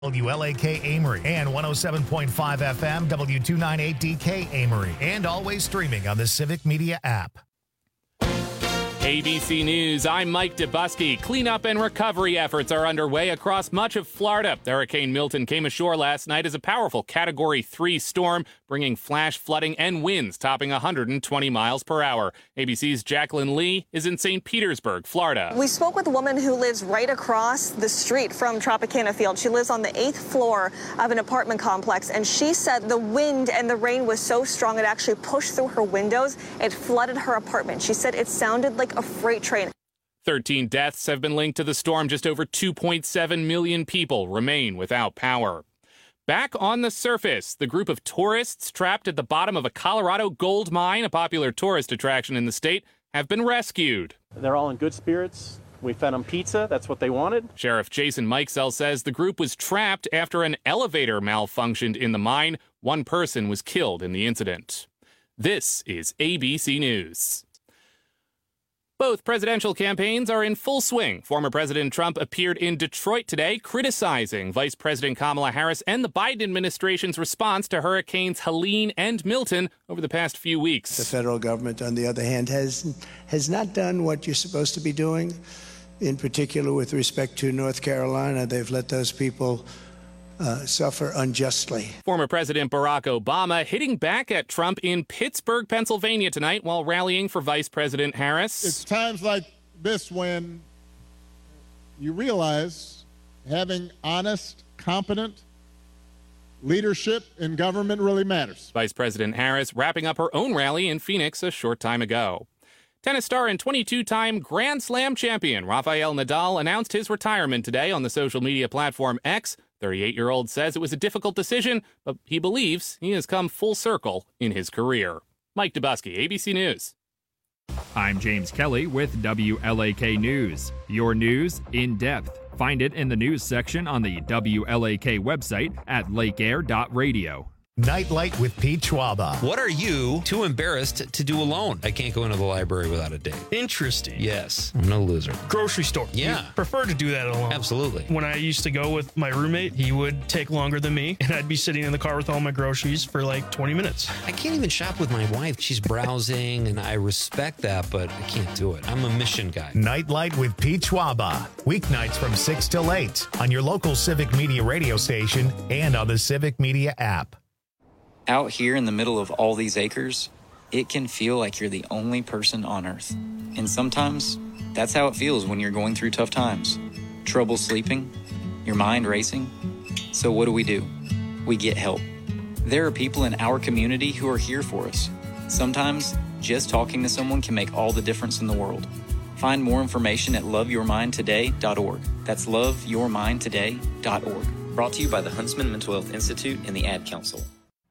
WLAK Amory and 107.5 FM W298DK Amory, and always streaming on the Civic Media app. ABC News, I'm Mike Dubusky. Cleanup and recovery efforts are underway across much of Florida. Hurricane Milton came ashore last night as a powerful Category 3 storm, bringing flash flooding and winds topping 120 miles per hour. ABC's Jacqueline Lee is in St. Petersburg, Florida. We spoke with a woman who lives right across the street from Tropicana Field. She lives on the 8th floor of an apartment complex, and she said the wind and the rain was so strong it actually pushed through her windows. It flooded her apartment. She said it sounded like a freight train. 13 deaths have been linked to the storm. Just over 2.7 million people remain without power. Back on the surface, the group of tourists trapped at the bottom of a Colorado gold mine, a popular tourist attraction in the state, have been rescued. They're all in good spirits. We fed them pizza. That's what they wanted. Sheriff Jason Mikesell says the group was trapped after an elevator malfunctioned in the mine. One person was killed in the incident. This is ABC News. Both presidential campaigns are in full swing. Former President Trump appeared in Detroit today, criticizing Vice President Kamala Harris and the Biden administration's response to Hurricanes Helene and Milton over the past few weeks. The federal government, on the other hand, has not done what you're supposed to be doing. In particular, with respect to North Carolina, they've let those people suffer unjustly. Former President Barack Obama hitting back at Trump in Pittsburgh, Pennsylvania tonight while rallying for Vice President Harris. It's times like this when you realize having honest, competent leadership in government really matters. Vice President Harris wrapping up her own rally in Phoenix a short time ago. Tennis star and 22-time Grand Slam champion Rafael Nadal announced his retirement today on the social media platform X. 38-year-old says it was a difficult decision, but he believes he has come full circle in his career. Mike Dubusky, ABC News. I'm James Kelly with WLAK News. Your news in depth. Find it in the news section on the WLAK website at lakeair.radio. Nightlight with Pete Schwaba. What are you too embarrassed to do alone? I can't go into the library without a date. Interesting. Yes, I'm no loser. Grocery store. Yeah. You prefer to do that alone. Absolutely. When I used to go with my roommate, he would take longer than me, and I'd be sitting in the car with all my groceries for like 20 minutes. I can't even shop with my wife. She's browsing, and I respect that, but I can't do it. I'm a mission guy. Nightlight with Pete Schwaba. Weeknights from 6 till 8 on your local Civic Media radio station and on the Civic Media app. Out here in the middle of all these acres, it can feel like you're the only person on Earth. And sometimes, that's how it feels when you're going through tough times. Trouble sleeping, your mind racing. So what do? We get help. There are people in our community who are here for us. Sometimes, just talking to someone can make all the difference in the world. Find more information at loveyourmindtoday.org. That's loveyourmindtoday.org. Brought to you by the Huntsman Mental Health Institute and the Ad Council.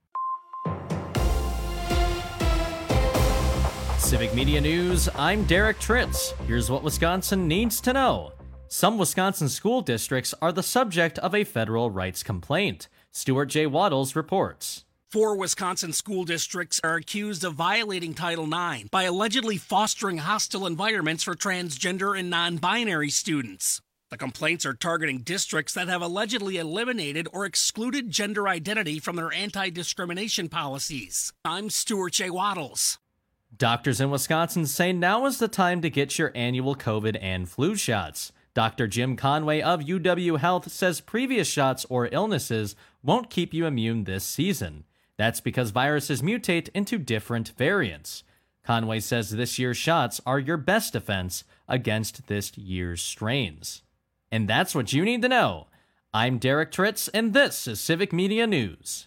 Civic Media News, I'm Derek Tritz. Here's what Wisconsin needs to know. Some Wisconsin school districts are the subject of a federal rights complaint. Stuart J. Waddles reports. 4 Wisconsin school districts are accused of violating Title IX by allegedly fostering hostile environments for transgender and non-binary students. The complaints are targeting districts that have allegedly eliminated or excluded gender identity from their anti-discrimination policies. I'm Stuart J. Waddles. Doctors in Wisconsin say now is the time to get your annual COVID and flu shots. Dr. Jim Conway of UW Health says previous shots or illnesses won't keep you immune this season. That's because viruses mutate into different variants. Conway says this year's shots are your best defense against this year's strains. And that's what you need to know. I'm Derek Tritz, and this is Civic Media News.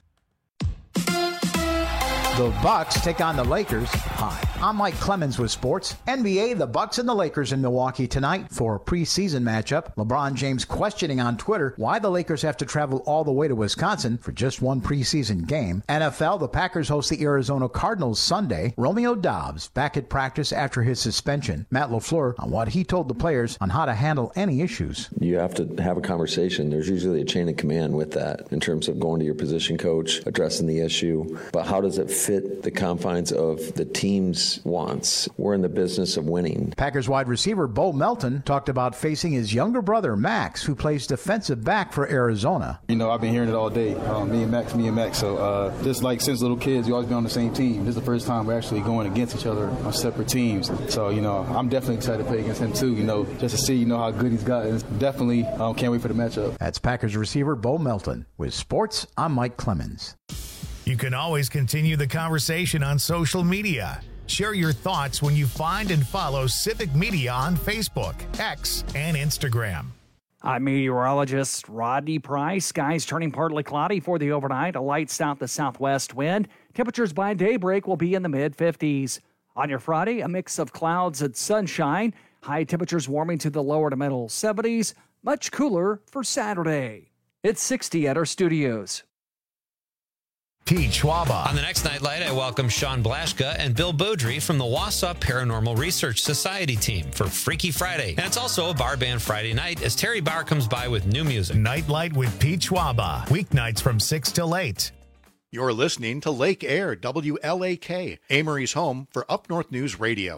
The Bucks take on the Lakers. Hi, I'm Mike Clemens with sports. NBA, the Bucks and the Lakers in Milwaukee tonight for a preseason matchup. LeBron James questioning on Twitter why the Lakers have to travel all the way to Wisconsin for just one preseason game. NFL, the Packers host the Arizona Cardinals Sunday. Romeo Doubs back at practice after his suspension. Matt LaFleur on what he told the players on how to handle any issues. You have to have a conversation. There's usually a chain of command with that in terms of going to your position coach, addressing the issue. But how does it fit the confines of the team's fans wants. We're in the business of winning. Packers wide receiver Bo Melton talked about facing his younger brother Max, who plays defensive back for Arizona. You know, I've been hearing it all day. Me and Max. So just like since little kids, we always been on the same team. This is the first time we're actually going against each other on separate teams. So, you know, I'm definitely excited to play against him too, you know, just to see, you know, how good he's gotten. Definitely can't wait for the matchup. That's Packers receiver Bo Melton. With sports, I'm Mike Clemens. You can always continue the conversation on social media. Share your thoughts when you find and follow Civic Media on Facebook, X, and Instagram. I'm meteorologist Rodney Price. Skies turning partly cloudy for the overnight. A light south to southwest wind. Temperatures by daybreak will be in the mid-50s. On your Friday, a mix of clouds and sunshine. High temperatures warming to the lower to middle 70s. Much cooler for Saturday. It's 60 at our studios. Pete Schwaba. On the next Nightlight, I welcome Sean Blaschka and Bill Beaudry from the Wausau Paranormal Research Society team for Freaky Friday. And it's also a bar band Friday night as Terry Barr comes by with new music. Nightlight with Pete Schwaba. Weeknights from 6 till 8. You're listening to Lake Air, WLAK, Amory's home for Up North News Radio.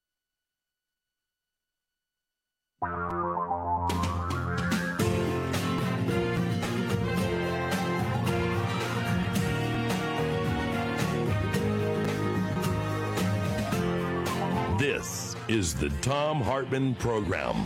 This is the Thom Hartmann Program.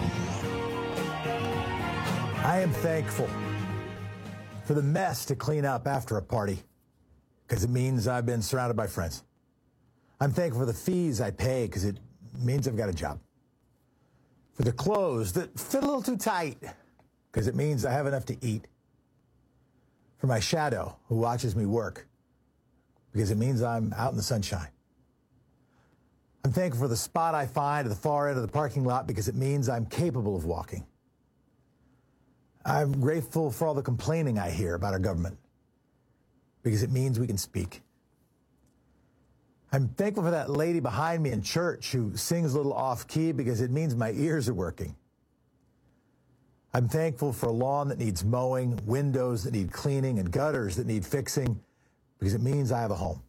I am thankful for the mess to clean up after a party because it means I've been surrounded by friends. I'm thankful for the fees I pay because it means I've got a job. For the clothes that fit a little too tight because it means I have enough to eat. For my shadow who watches me work because it means I'm out in the sunshine. I'm thankful for the spot I find at the far end of the parking lot because it means I'm capable of walking. I'm grateful for all the complaining I hear about our government because it means we can speak. I'm thankful for that lady behind me in church who sings a little off-key because it means my ears are working. I'm thankful for a lawn that needs mowing, windows that need cleaning, and gutters that need fixing because it means I have a home.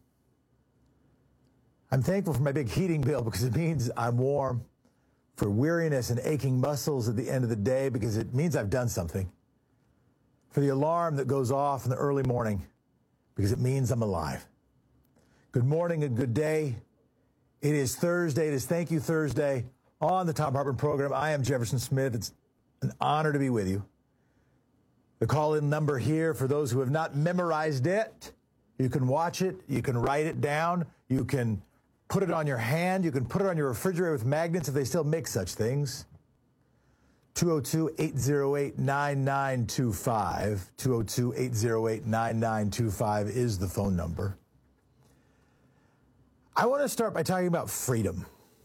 I'm thankful for my big heating bill because it means I'm warm, for weariness and aching muscles at the end of the day because it means I've done something, for the alarm that goes off in the early morning because it means I'm alive. Good morning and good day. It is Thursday. It is Thank You Thursday on the Thom Hartmann Program. I am Jefferson Smith. It's an honor to be with you. The call-in number here for those who have not memorized it, you can watch it, you can write it down, you can put it on your hand. You can put it on your refrigerator with magnets if they still make such things. 202-808-9925. 202-808-9925 is the phone number. I want to start by talking about freedom.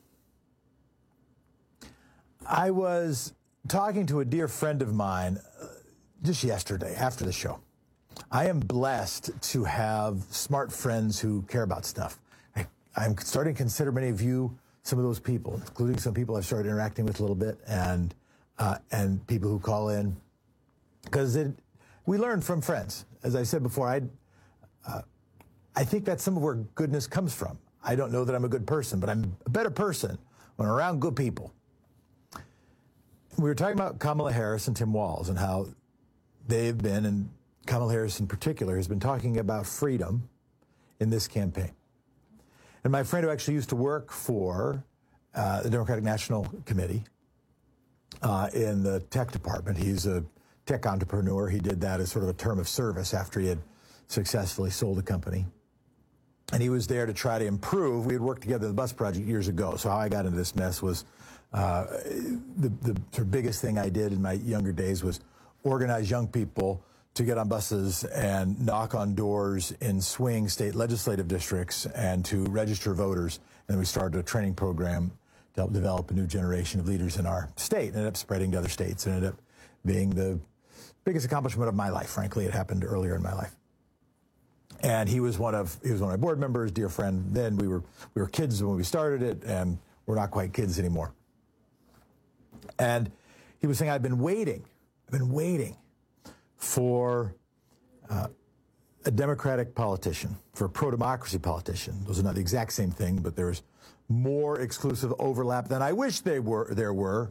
I was talking to a dear friend of mine just yesterday after the show. I am blessed to have smart friends who care about stuff. I'm starting to consider many of you some of those people, including some people I've started interacting with a little bit, and people who call in, because we learn from friends. As I said before, I think that's some of where goodness comes from. I don't know that I'm a good person, but I'm a better person when I'm around good people. We were talking about Kamala Harris and Tim Walz and how they've been, and Kamala Harris in particular, has been talking about freedom in this campaign. And my friend who actually used to work for the Democratic National Committee in the tech department, he's a tech entrepreneur. He did that as sort of a term of service after he had successfully sold a company. And he was there to try to improve. We had worked together in the bus project years ago. So how I got into this mess was the sort of biggest thing I did in my younger days was organize young people to get on buses and knock on doors in swing state legislative districts and to register voters. And then we started a training program to help develop a new generation of leaders in our state. It ended up spreading to other states. It ended up being the biggest accomplishment of my life, frankly. It happened earlier in my life. And he was one of my board members, dear friend. Then we were kids when we started it, and we're not quite kids anymore. And he was saying, I've been waiting for a Democratic politician, for a pro-democracy politician, those are not the exact same thing, but there's more exclusive overlap than I wish there were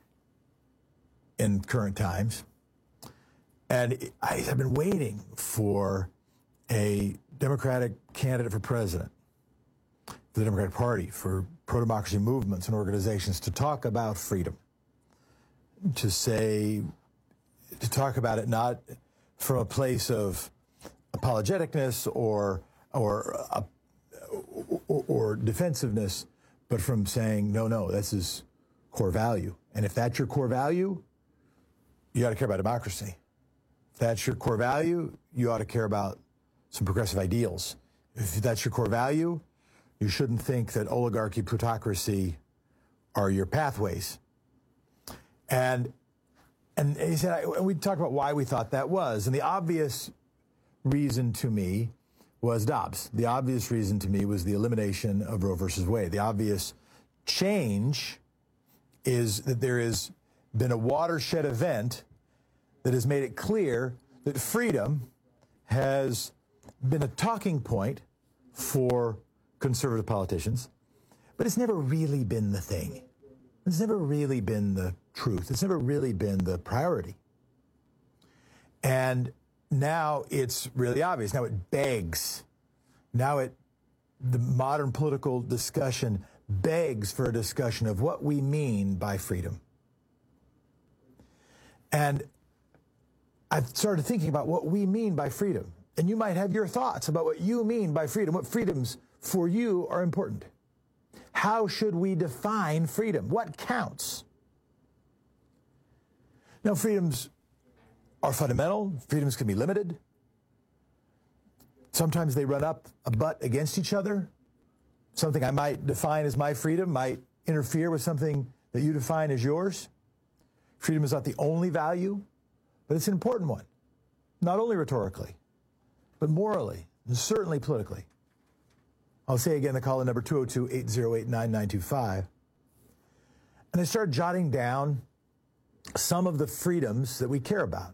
in current times. And I have been waiting for a Democratic candidate for president, for the Democratic Party, for pro-democracy movements and organizations to talk about freedom, to talk about it not from a place of apologeticness or defensiveness, but from saying, no, this is core value. And if that's your core value, you ought to care about democracy. If that's your core value, you ought to care about some progressive ideals. If that's your core value, you shouldn't think that oligarchy, plutocracy are your pathways. And he said, we talked about why we thought that was. And the obvious reason to me was Dobbs. The obvious reason to me was the elimination of Roe versus Wade. The obvious change is that there has been a watershed event that has made it clear that freedom has been a talking point for conservative politicians, but it's never really been the thing. It's never really been the truth. It's never really been the priority. And now it's really obvious. Now it begs. The modern political discussion begs for a discussion of what we mean by freedom. And I've started thinking about what we mean by freedom. And you might have your thoughts about what you mean by freedom, what freedoms for you are important. How should we define freedom? What counts? Now, freedoms are fundamental. Freedoms can be limited. Sometimes they run up a butt against each other. Something I might define as my freedom might interfere with something that you define as yours. Freedom is not the only value, but it's an important one. Not only rhetorically, but morally, and certainly politically. I'll say again the call in number 202-808-9925. And I started jotting down some of the freedoms that we care about.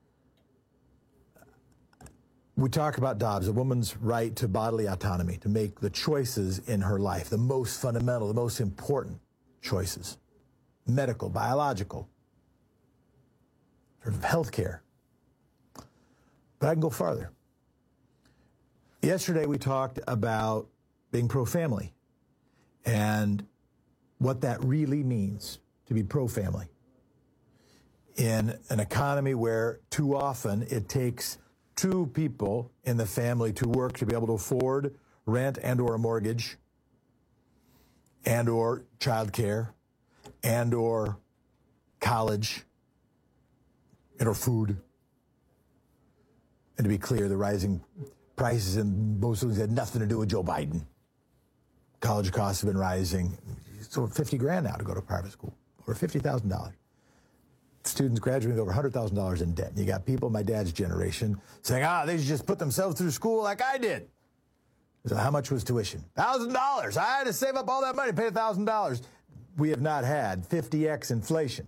We talk about Dobbs, a woman's right to bodily autonomy, to make the choices in her life, the most fundamental, the most important choices, medical, biological, sort of health care. But I can go farther. Yesterday we talked about being pro-family and what that really means to be pro-family in an economy where too often it takes two people in the family to work to be able to afford rent and or a mortgage and or childcare and or college and or food. And to be clear, the rising prices in most of things had nothing to do with Joe Biden. College costs have been rising. It's over $50,000 now to go to private school, over $50,000. Students graduating over $100,000 in debt. And you got people my dad's generation saying, they should just put themselves through school like I did. So how much was tuition? $1,000. I had to save up all that money, pay $1,000. We have not had 50x inflation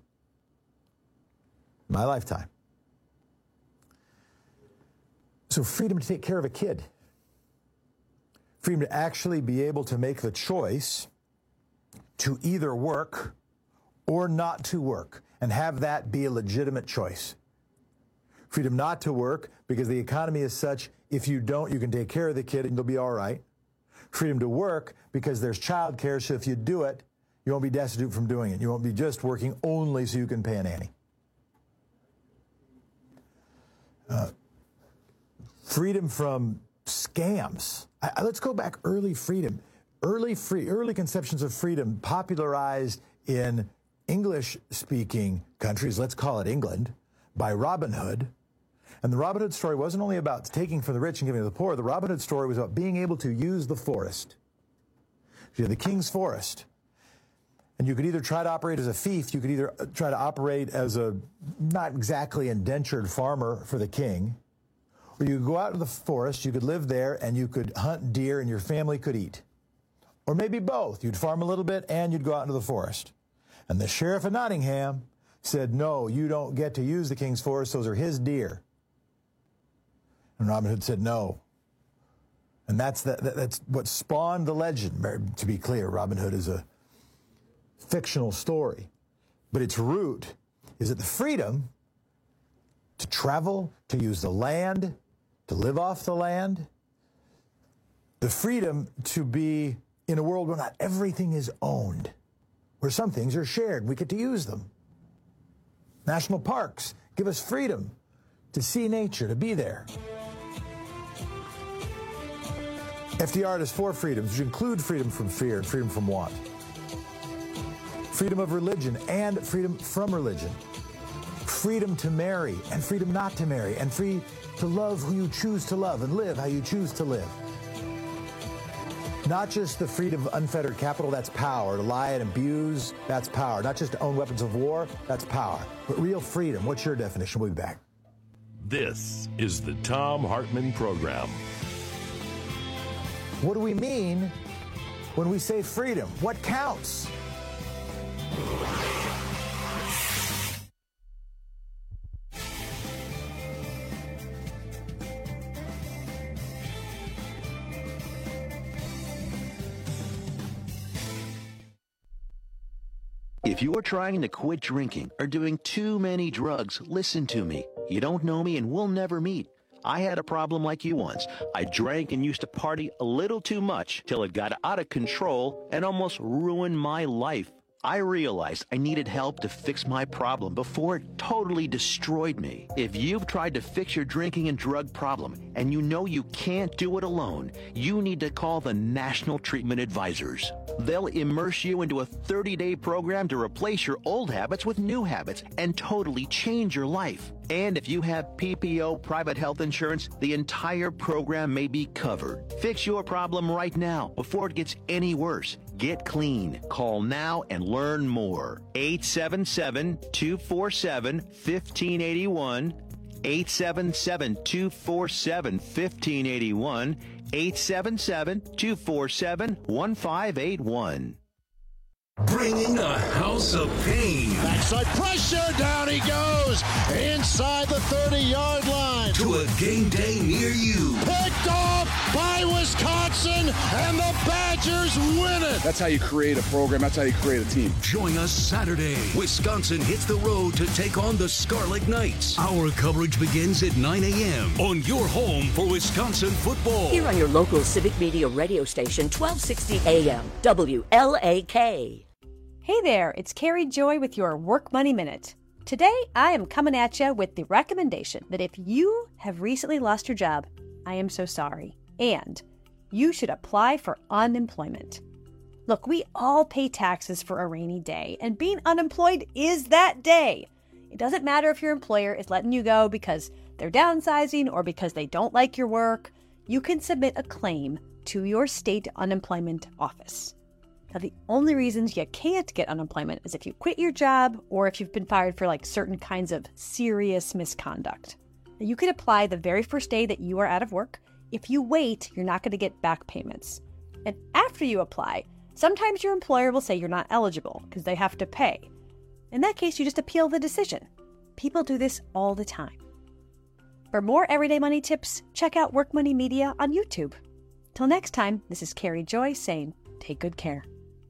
in my lifetime. So freedom to take care of a kid. Freedom to actually be able to make the choice to either work or not to work and have that be a legitimate choice. Freedom not to work because the economy is such, if you don't, you can take care of the kid and you'll be all right. Freedom to work because there's child care, so if you do it, you won't be destitute from doing it. You won't be just working only so you can pay a nanny. Freedom from scams. Let's go back. Early freedom. Early conceptions of freedom popularized in English-speaking countries, let's call it England, by Robin Hood. And the Robin Hood story wasn't only about taking from the rich and giving to the poor. The Robin Hood story was about being able to use the forest. You had the king's forest. And you could either try to operate as a fief, you could either try to operate as a not exactly indentured farmer for the king, or you could go out to the forest, you could live there, and you could hunt deer and your family could eat. Or maybe both. You'd farm a little bit and you'd go out into the forest. And the sheriff of Nottingham said, no, you don't get to use the king's forest. Those are his deer. And Robin Hood said no. And that's what spawned the legend. To be clear, Robin Hood is a fictional story, but its root is that the freedom to travel, to use the land, to live off the land, the freedom to be in a world where not everything is owned, where some things are shared. We get to use them. National parks give us freedom to see nature, to be there. FDR has 4 freedoms, which include freedom from fear and freedom from want. Freedom of religion and freedom from religion. Freedom to marry and freedom not to marry, and free to love who you choose to love and live how you choose to live. Not just the freedom of unfettered capital, that's power. To lie and abuse, that's power. Not just to own weapons of war, that's power. But real freedom, what's your definition? We'll be back. This is the Thom Hartmann Program. What do we mean when we say freedom? What counts? If you're trying to quit drinking or doing too many drugs, listen to me. You don't know me and we'll never meet. I had a problem like you once. I drank and used to party a little too much till it got out of control and almost ruined my life. I realized I needed help to fix my problem before it totally destroyed me. If you've tried to fix your drinking and drug problem and you know you can't do it alone, you need to call the National Treatment Advisors. They'll immerse you into a 30-day program to replace your old habits with new habits and totally change your life. And if you have PPO private health insurance, the entire program may be covered. Fix your problem right now before it gets any worse. Get clean. Call now and learn more. 877-247-1581. 877-247-1581. 877-247-1581. Bringing a house of pain. Backside pressure, down he goes, inside the 30-yard line. To a game day near you. Picked off by Wisconsin, and the Badgers win it. That's how you create a program. That's how you create a team. Join us Saturday. Wisconsin hits the road to take on the Scarlet Knights. Our coverage begins at 9 a.m. on your home for Wisconsin football. Here on your local Civic Media radio station, 1260 AM, WLAK. Hey there, it's Carrie Joy with your Work Money Minute. Today, I am coming at you with the recommendation that if you have recently lost your job, I am so sorry, and you should apply for unemployment. Look, we all pay taxes for a rainy day, and being unemployed is that day. It doesn't matter if your employer is letting you go because they're downsizing or because they don't like your work. You can submit a claim to your state unemployment office. Now, the only reasons you can't get unemployment is if you quit your job or if you've been fired for certain kinds of serious misconduct. Now, you can apply the very first day that you are out of work. If you wait, you're not going to get back payments. And after you apply, sometimes your employer will say you're not eligible because they have to pay. In that case, you just appeal the decision. People do this all the time. For more everyday money tips, check out Work Money Media on YouTube. Till next time, this is Carrie Joy saying, take good care.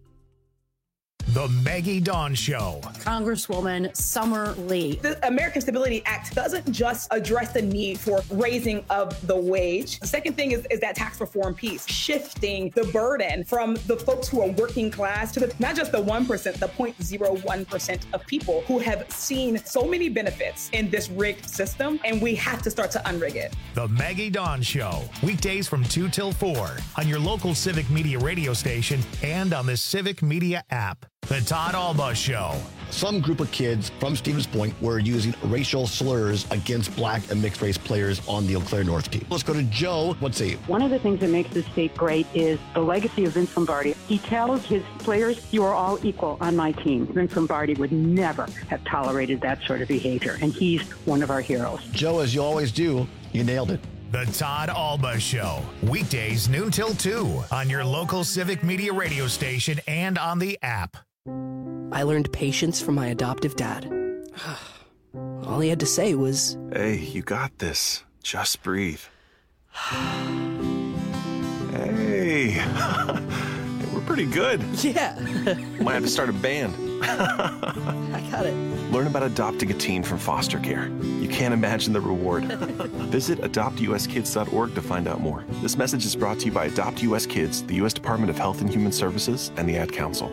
The Maggie Dawn Show. Congresswoman Summer Lee. The American Stability Act doesn't just address the need for raising of the wage. The second thing is that tax reform piece, shifting the burden from the folks who are working class to not just the 1%, the 0.01% of people who have seen so many benefits in this rigged system, and we have to start to unrig it. The Maggie Dawn Show. Weekdays from 2 till 4 on your local Civic Media radio station and on the Civic Media app. The Todd Alba Show. Some group of kids from Stevens Point were using racial slurs against black and mixed race players on the Eau Claire North team. Let's go to Joe. Let's see. One of the things that makes this state great is the legacy of Vince Lombardi. He tells his players, you are all equal on my team. Vince Lombardi would never have tolerated that sort of behavior, and he's one of our heroes. Joe, as you always do, you nailed it. The Todd Alba Show. Weekdays noon till 2 on your local Civic Media radio station and on the app. I learned patience from my adoptive dad. All he had to say was, "Hey, you got this. Just breathe." Hey, we're pretty good. Yeah. Might have to start a band. I got it. Learn about adopting a teen from foster care. You can't imagine the reward. Visit adoptuskids.org to find out more. This message is brought to you by Adopt US Kids, the U.S. Department of Health and Human Services, and the Ad Council.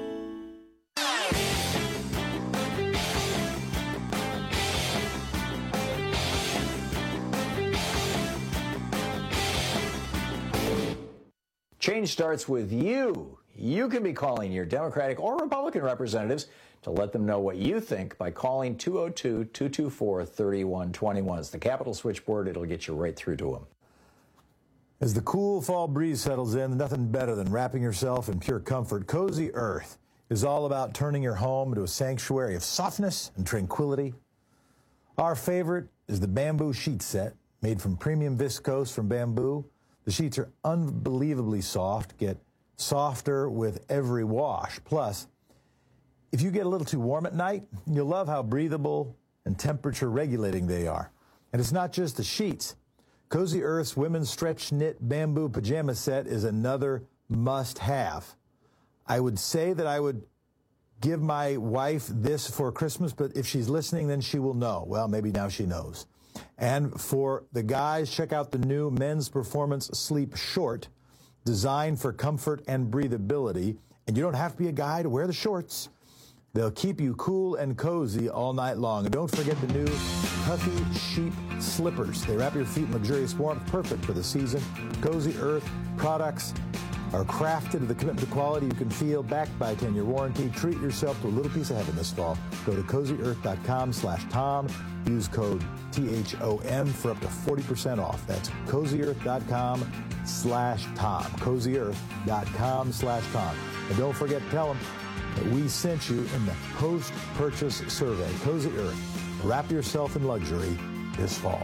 Change starts with you. You can be calling your Democratic or Republican representatives to let them know what you think by calling 202-224-3121. It's the Capital Switchboard. It'll get you right through to them. As the cool fall breeze settles in, nothing better than wrapping yourself in pure comfort. Cozy Earth is all about turning your home into a sanctuary of softness and tranquility. Our favorite is the bamboo sheet set, made from premium viscose from bamboo. The sheets are unbelievably soft, get softer with every wash. Plus, if you get a little too warm at night, you'll love how breathable and temperature regulating they are. And it's not just the sheets. Cozy Earth's women's stretch knit bamboo pajama set is another must-have. I would say that I would give my wife this for Christmas, but if she's listening, then she will know. Well, maybe now she knows. And for the guys, check out the new Men's Performance Sleep Short, designed for comfort and breathability. And you don't have to be a guy to wear the shorts. They'll keep you cool and cozy all night long. And don't forget the new Puffy Sheep Slippers. They wrap your feet in luxurious warmth, perfect for the season. Cozy Earth products are crafted with a commitment to quality you can feel, backed by a 10-year warranty. Treat yourself to a little piece of heaven this fall. Go to CozyEarth.com/Tom. Use code THOM for up to 40% off. That's CozyEarth.com/Tom. CozyEarth.com/Tom. And don't forget to tell them that we sent you in the post-purchase survey. Cozy Earth. Wrap yourself in luxury this fall.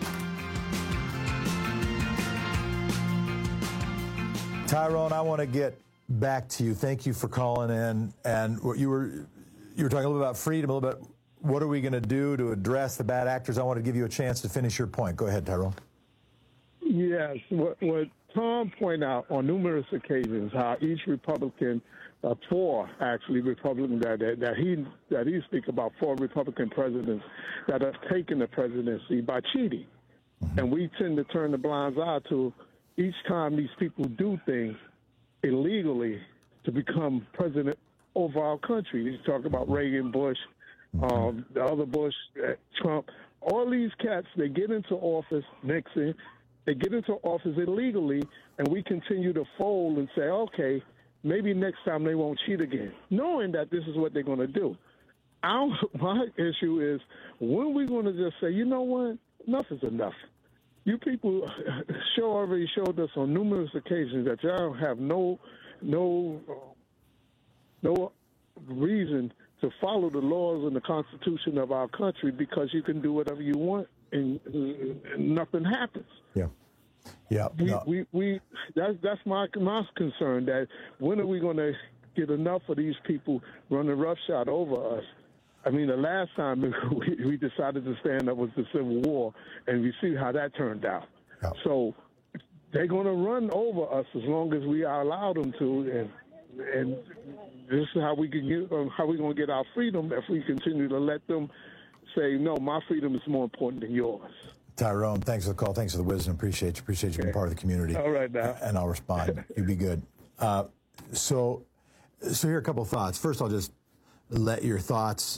Tyrone, I want to get back to you. Thank you for calling in. And what you were talking a little about freedom, a little bit. What are we going to do to address the bad actors? I want to give you a chance to finish your point. Go ahead, Tyrone. Yes, what Tom pointed out on numerous occasions, how each Republican, four actually Republicans that he speak about, four Republican presidents that have taken the presidency by cheating, and we tend to turn the blind eye to each time these people do things illegally to become president over our country. You talk about Reagan, Bush, the other Bush, Trump. All these cats, they get into office, Nixon, they get into office illegally, and we continue to fold and say, okay, maybe next time they won't cheat again, knowing that this is what they're going to do. My issue is, when are we going to just say, you know what, enough is enough? You people already showed us on numerous occasions that y'all have no reason to follow the laws and the Constitution of our country, because you can do whatever you want and nothing happens. Yeah. Yeah. That's my concern, that when are we going to get enough of these people running roughshod over us? I mean, the last time we decided to stand up was the Civil War, and we see how that turned out. Yeah. So they're going to run over us as long as we allow them to, and this is how we can get, how we're going to get our freedom, if we continue to let them say, no, my freedom is more important than yours. Tyrone, thanks for the call. Thanks for the wisdom. Appreciate you being part of the community. All right, now. And I'll respond. You be good. So here are a couple of thoughts. First, I'll just let your thoughts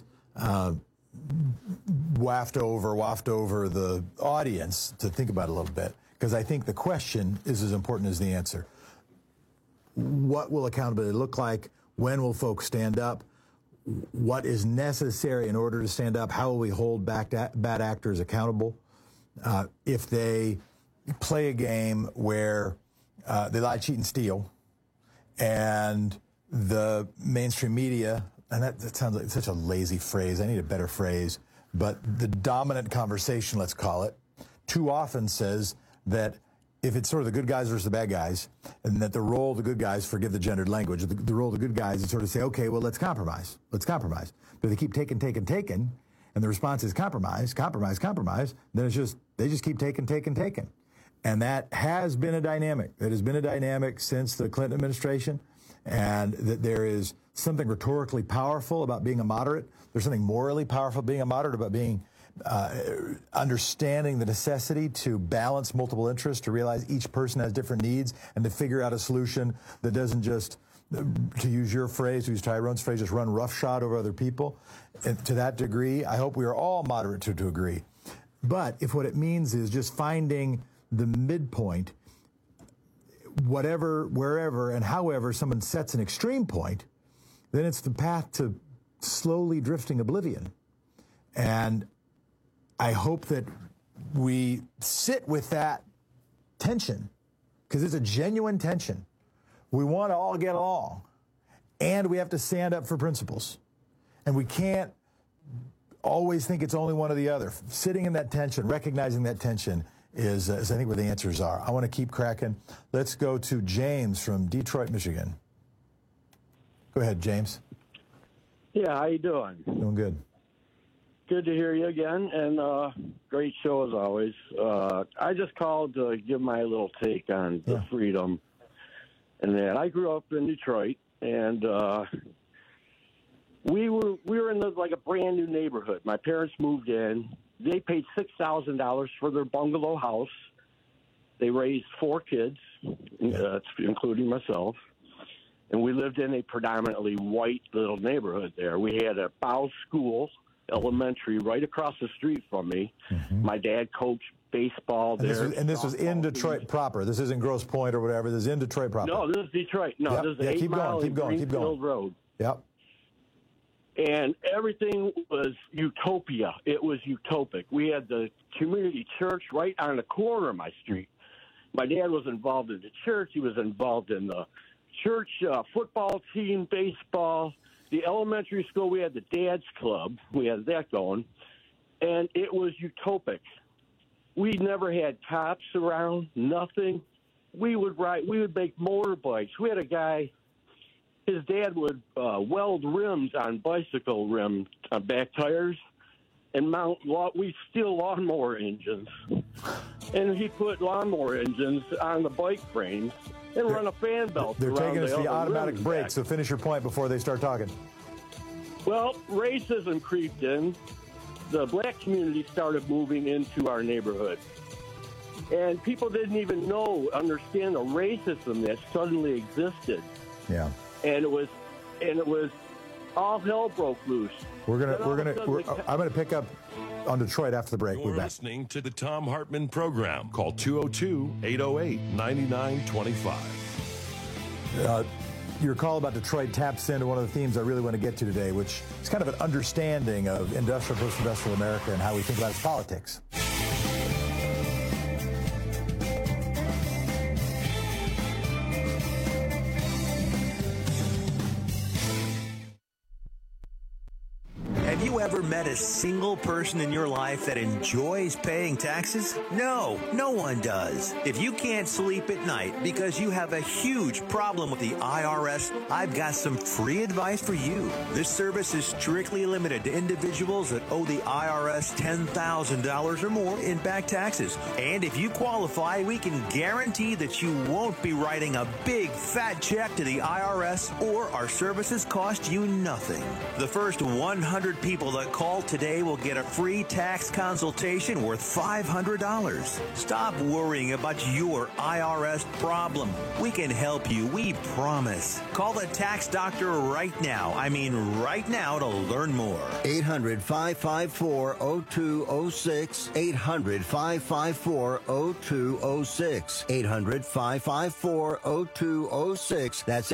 waft over the audience to think about it a little bit, because I think the question is as important as the answer. What will accountability look like? When will folks stand up? What is necessary in order to stand up? How will we hold bad actors accountable? If they play a game where they lie, cheat, and steal, and the mainstream media, and that sounds like such a lazy phrase. I need a better phrase. But the dominant conversation, let's call it, too often says that if it's sort of the good guys versus the bad guys, and that the role of the good guys, forgive the gendered language, the role of the good guys is sort of say, okay, well, let's compromise. But they keep taking, and the response is compromise, then they just keep taking. And that has been a dynamic. That has been a dynamic since the Clinton administration, and that there is something rhetorically powerful about being a moderate. There's something morally powerful being a moderate, about being understanding the necessity to balance multiple interests, to realize each person has different needs, and to figure out a solution that doesn't just, to use your phrase, to use Tyrone's phrase, just run roughshod over other people. And to that degree, I hope we are all moderate to agree. But if what it means is just finding the midpoint, whatever, wherever, and however someone sets an extreme point, then it's the path to slowly drifting oblivion. And I hope that we sit with that tension, because it's a genuine tension. We want to all get along, and we have to stand up for principles. And we can't always think it's only one or the other. Sitting in that tension, recognizing that tension is I think, where the answers are. I want to keep cracking. Let's go to James from Detroit, Michigan. Go ahead, James. Yeah, how you doing? Doing good. Good to hear you again, and great show as always. I just called to give my little take on the freedom. And then I grew up in Detroit, and we were in like a brand new neighborhood. My parents moved in. They paid $6,000 for their bungalow house. They raised 4 kids, including myself. And we lived in a predominantly white little neighborhood there. We had a Bow School Elementary right across the street from me. Mm-hmm. My dad coached baseball there. And this was in Detroit proper. This isn't Grosse Pointe or whatever. This is in Detroit proper. No, this is Detroit. No, this is 8 Mile and Greenfield Road. Yep. And everything was utopia. It was utopic. We had the community church right on the corner of my street. My dad was involved in the church. He was involved in the church football team, baseball. The elementary school, we had the Dad's Club. We had that going. And it was utopic. We never had cops around, nothing. We would make motorbikes. We had a guy, his dad would weld rims on bicycle rim back tires and we steal lawnmower engines. And he put lawnmower engines on the bike frames and run a fan belt. They're taking us to the automatic brake, so finish your point before they start talking. Well, racism creeped in. The black community started moving into our neighborhood. And people didn't even understand the racism that suddenly existed. Yeah. And it was all hell broke loose. I'm gonna pick up on Detroit after the break. You're listening to the Thom Hartmann Program. Call 202-808-9925. Your call about Detroit taps into one of the themes I really want to get to today, which is kind of an understanding of industrial, post-industrial America and how we think about its politics. Have you ever met a single person in your life that enjoys paying taxes? No, no one does. If you can't sleep at night because you have a huge problem with the IRS, I've got some free advice for you. This service is strictly limited to individuals that owe the IRS $10,000 or more in back taxes. And if you qualify, we can guarantee that you won't be writing a big fat check to the IRS, or our services cost you nothing. The first 100 people that call today will get a free tax consultation worth $500. Stop worrying about your IRS problem. We can help you, we promise. Call the tax doctor right now. I mean right now, to learn more. 800-554-0206. 800-554-0206. 800-554-0206. That's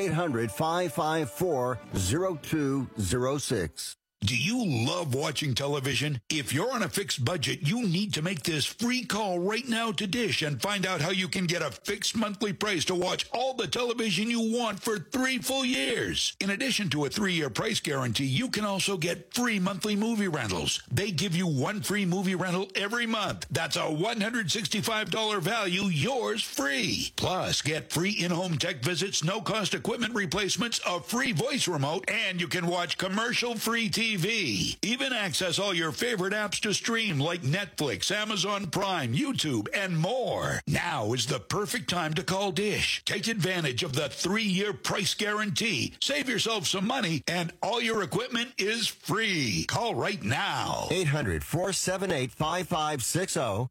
800-554-0206. Do you love watching television? If you're on a fixed budget, you need to make this free call right now to Dish and find out how you can get a fixed monthly price to watch all the television you want for 3 full years. In addition to a 3-year price guarantee, you can also get free monthly movie rentals. They give you 1 free movie rental every month. That's a $165 value, yours free. Plus, get free in-home tech visits, no-cost equipment replacements, a free voice remote, and you can watch commercial-free TV TV. Even access all your favorite apps to stream like Netflix, Amazon Prime, YouTube, and more. Now is the perfect time to call Dish. Take advantage of the 3-year price guarantee. Save yourself some money, and all your equipment is free. Call right now. 800-478-5560.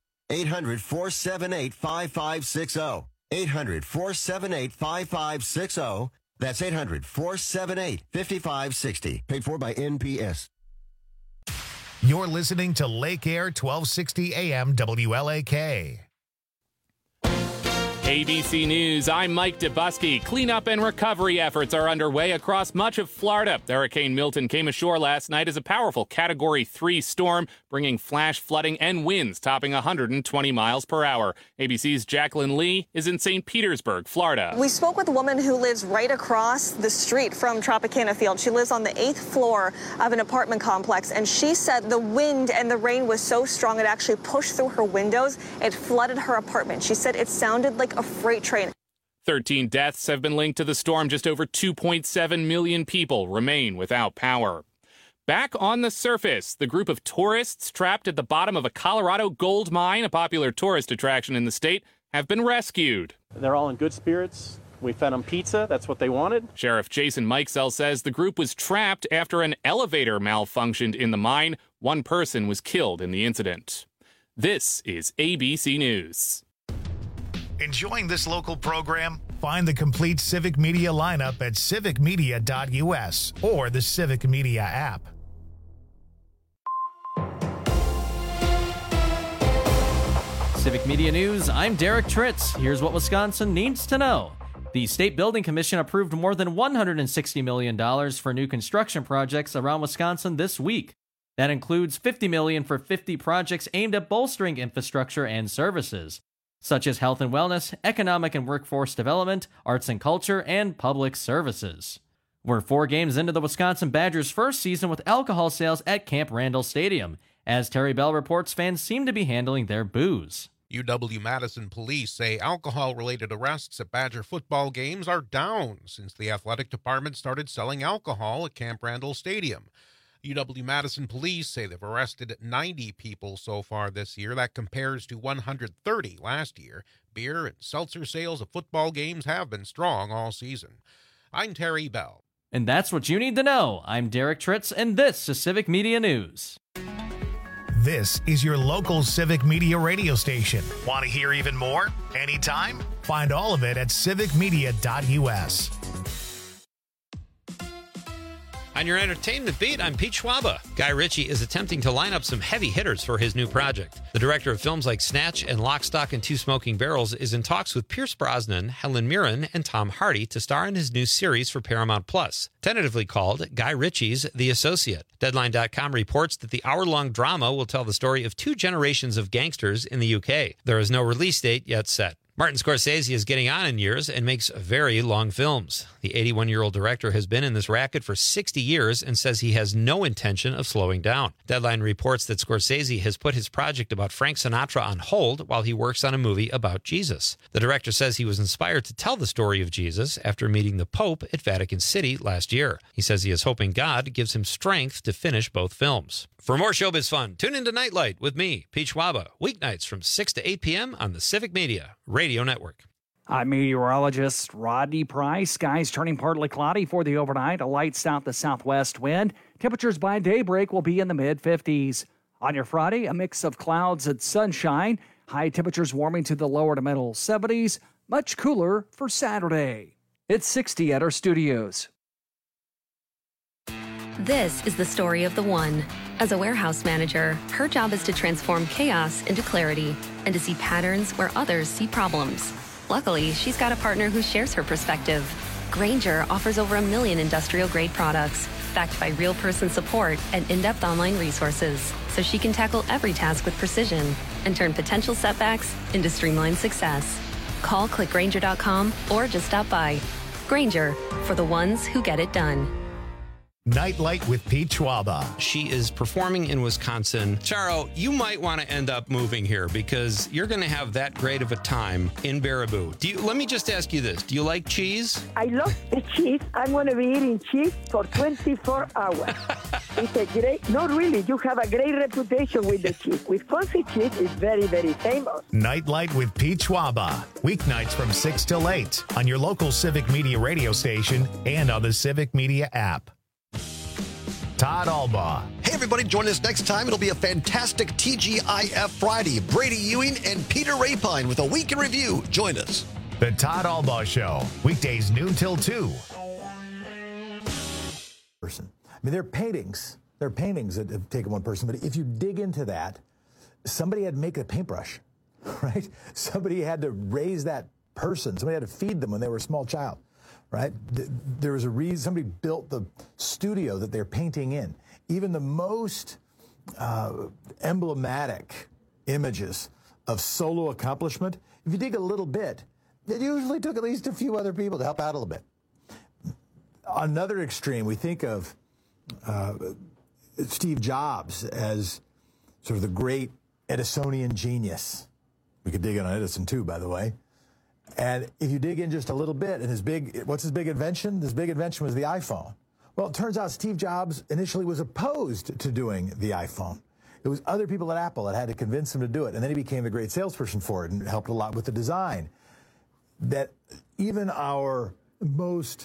800-478-5560. 800-478-5560. That's 800-478-5560. Paid for by NPS. You're listening to Lake Air 1260 AM WLAK. ABC News, I'm Mike DeBusky. Cleanup and recovery efforts are underway across much of Florida. Hurricane Milton came ashore last night as a powerful Category 3 storm, bringing flash flooding and winds topping 120 miles per hour. ABC's Jacqueline Lee is in St. Petersburg, Florida. We spoke with a woman who lives right across the street from Tropicana Field. She lives on the 8th floor of an apartment complex, and she said the wind and the rain was so strong it actually pushed through her windows. It flooded her apartment. She said it sounded like a freight train. 13 deaths have been linked to the storm. Just over 2.7 million people remain without power. Back on the surface, the group of tourists trapped at the bottom of a Colorado gold mine, a popular tourist attraction in the state, have been rescued. They're all in good spirits. We fed them pizza. That's what they wanted. Sheriff Jason Mikesell says the group was trapped after an elevator malfunctioned in the mine. One person was killed in the incident. This is ABC News. Enjoying this local program? Find the complete Civic Media lineup at civicmedia.us or the Civic Media app. Civic Media News, I'm Derek Tritz. Here's what Wisconsin needs to know. The State Building Commission approved more than $160 million for new construction projects around Wisconsin this week. That includes $50 million for 50 projects aimed at bolstering infrastructure and services, such as health and wellness, economic and workforce development, arts and culture, and public services. We're 4 games into the Wisconsin Badgers' first season with alcohol sales at Camp Randall Stadium. As Terry Bell reports, fans seem to be handling their booze. UW-Madison police say alcohol-related arrests at Badger football games are down since the athletic department started selling alcohol at Camp Randall Stadium. UW-Madison police say they've arrested 90 people so far this year. That compares to 130 last year. Beer and seltzer sales at football games have been strong all season. I'm Terry Bell. And that's what you need to know. I'm Derek Tritz, and this is Civic Media News. This is your local Civic Media radio station. Want to hear even more? Anytime? Find all of it at civicmedia.us. On your entertainment beat, I'm Pete Schwaba. Guy Ritchie is attempting to line up some heavy hitters for his new project. The director of films like Snatch and Lock, Stock, and Two Smoking Barrels is in talks with Pierce Brosnan, Helen Mirren, and Tom Hardy to star in his new series for Paramount Plus, tentatively called Guy Ritchie's The Associate. Deadline.com reports that the hour-long drama will tell the story of 2 generations of gangsters in the UK. There is no release date yet set. Martin Scorsese is getting on in years and makes very long films. The 81-year-old director has been in this racket for 60 years and says he has no intention of slowing down. Deadline reports that Scorsese has put his project about Frank Sinatra on hold while he works on a movie about Jesus. The director says he was inspired to tell the story of Jesus after meeting the Pope at Vatican City last year. He says he is hoping God gives him strength to finish both films. For more showbiz fun, tune into Nightlight with me, Pete Schwaba, weeknights from 6 to 8 p.m. on the Civic Media Radio Network. I'm meteorologist Rodney Price. Skies turning partly cloudy for the overnight. A light south to southwest wind. Temperatures by daybreak will be in the mid-50s. On your Friday, a mix of clouds and sunshine. High temperatures warming to the lower to middle 70s. Much cooler for Saturday. It's 60 at our studios. This is the story of the one. As a warehouse manager, her job is to transform chaos into clarity and to see patterns where others see problems. Luckily, she's got a partner who shares her perspective. Grainger offers over 1 million industrial-grade products, backed by real person support and in-depth online resources, so she can tackle every task with precision and turn potential setbacks into streamlined success. Call clickgrainger.com or just stop by. Grainger, for the ones who get it done. Nightlight with Pete Schwaba. She is performing in Wisconsin. Charo, you might want to end up moving here because you're going to have that great of a time in Baraboo. Let me just ask you this. Do you like cheese? I love the cheese. I'm going to be eating cheese for 24 hours. It's a great, not really, you have a great reputation with the cheese. Wisconsin cheese is very, very famous. Nightlight with Pete Schwaba. Weeknights from 6 till 8 on your local Civic Media radio station and on the Civic Media app. Todd Albaugh. Hey, everybody, join us next time. It'll be a fantastic TGIF Friday. Brady Ewing and Peter Rapine with a week in review. Join us. The Todd Albaugh Show, weekdays noon till 2. Person. I mean, they're paintings. They're paintings that have taken one person. But if you dig into that, somebody had to make a paintbrush, right? Somebody had to raise that person. Somebody had to feed them when they were a small child. Right? There was a reason somebody built the studio that they're painting in. Even the most emblematic images of solo accomplishment, if you dig a little bit, it usually took at least a few other people to help out a little bit. On another extreme, we think of Steve Jobs as sort of the great Edisonian genius. We could dig in on Edison too, by the way. And if you dig in just a little bit, and what's his big invention? His big invention was the iPhone. Well, it turns out Steve Jobs initially was opposed to doing the iPhone. It was other people at Apple that had to convince him to do it, and then he became the great salesperson for it and helped a lot with the design. That even our most